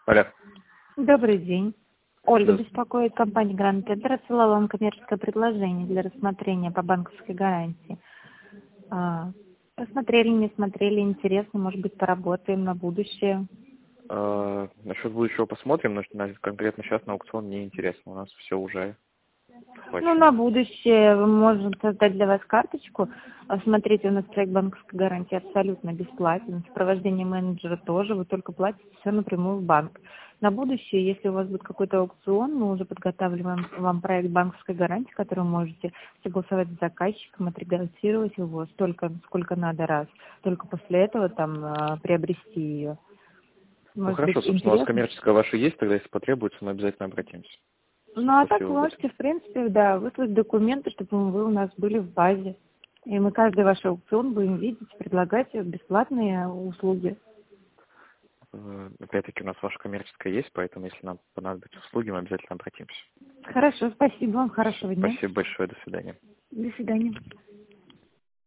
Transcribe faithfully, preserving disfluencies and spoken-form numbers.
Алло. Добрый день. Ольга Да. беспокоит, компания Гранд Тендер отсылала вам коммерческое предложение для рассмотрения по банковской гарантии. А, Посмотрели, не смотрели, интересно, может быть, поработаем на будущее. А, насчет будущего посмотрим, но на- конкретно сейчас на аукцион не интересно. У нас все уже Ну, на схвачено. будущее мы можем создать для вас карточку. А, Смотрите, у нас проект банковской гарантии абсолютно бесплатен. Сопровождение менеджера тоже. Вы только платите все напрямую в банк. На будущее, если у вас будет какой-то аукцион, мы уже подготавливаем вам проект банковской гарантии, который вы можете согласовать с заказчиком, отредактировать его столько, сколько надо раз. Только после этого там а, приобрести ее. Ну Может быть, хорошо, собственно, у вас интересно? коммерческая ваша есть, тогда если потребуется, мы обязательно обратимся. Ну, а так Спасибо вы большое. можете, в принципе, да, выслать документы, чтобы вы у нас были в базе. И мы каждый ваш аукцион будем видеть, предлагать бесплатные услуги. Э, Опять-таки у нас ваша коммерческая есть, поэтому если нам понадобятся услуги, мы обязательно обратимся. Хорошо, спасибо вам, Всё, хорошего дня. спасибо большое, до свидания. До свидания.